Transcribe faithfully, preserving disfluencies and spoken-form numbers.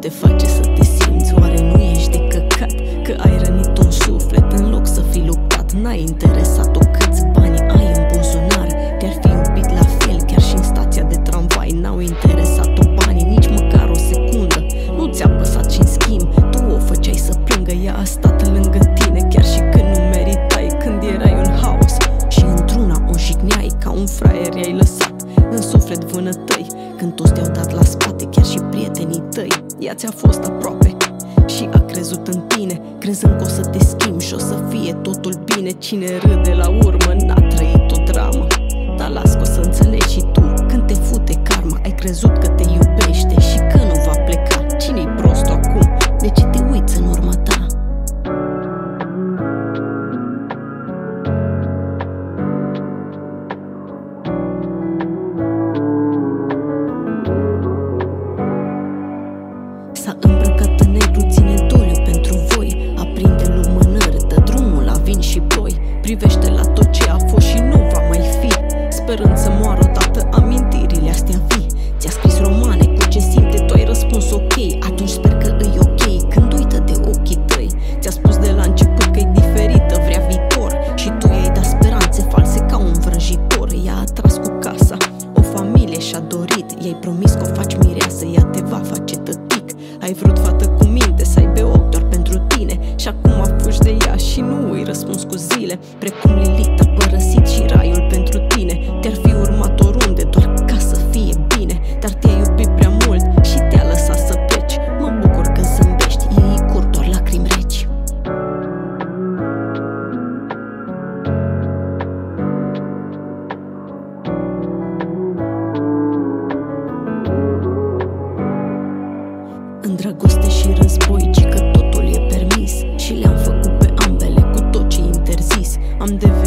te face să te simți? Oare nu ești de căcat că ai rănit un suflet în loc să fi luptat? N-ai interesat-o câți bani ai în buzunar, te-ar fi iubit la fel chiar și în stația de tramvai. N-au interesat-o banii nici măcar o secundă, nu ți-a păsat și în schimb tu o făceai să plângă. Ea a stat lângă tine chiar și când nu meritai, când erai un haos și într-una o jigneai. Ca un fraier i-ai lăsat în suflet vânătăi, când toți te-au dat la spate, chiar și prietenii tăi. Ea ți-a fost aproape și a crezut în tine, crezând că o să te schimbi și o să fie totul bine. Cine râde la urmă n-a trăit o dramă, dar las că o să înțelegi și tu când te fute karma. Ai crezut că te iubește și că nu va pleca. Cine-i prostul acum? De ce te uiți în urma ta? S-a îmbrăcat în negru, ține doliu pentru voi, aprinde lumânări, dă drumul la vin și ploi. Privește la tot ce a fost și nu va mai fi, sperând să moară odată amintirile astea vii. Ți-a scris romane cu ce simte, tu ai răspuns ok, atunci sper că îi ok când uită de ochii tăi. Ți-a spus de la început că-i diferită, vrea viitor și tu i-ai dat speranțe false ca un vrăjitor. Ea a tras cu casa, o familie și-a dorit, i-ai promis că o faci mireasă, ea te va face tătic. Ai vrut fată cu minte, să aibă ochi doar pentru tine și acum fugi de ea și nu îi răspunzi cu zile. Precum Lilith a părăsit și raiul pentru tine, te-ar fi urmat oriunde doar ca să fie bine. Dar te-a iubit prea mult și te-a lăsat să pleci. Mă bucur că zâmbești, ei curg doar lacrimi reci. În dragoste și război, ci că totul e permis și le-am făcut pe ambele cu tot ce interzis. Am devenit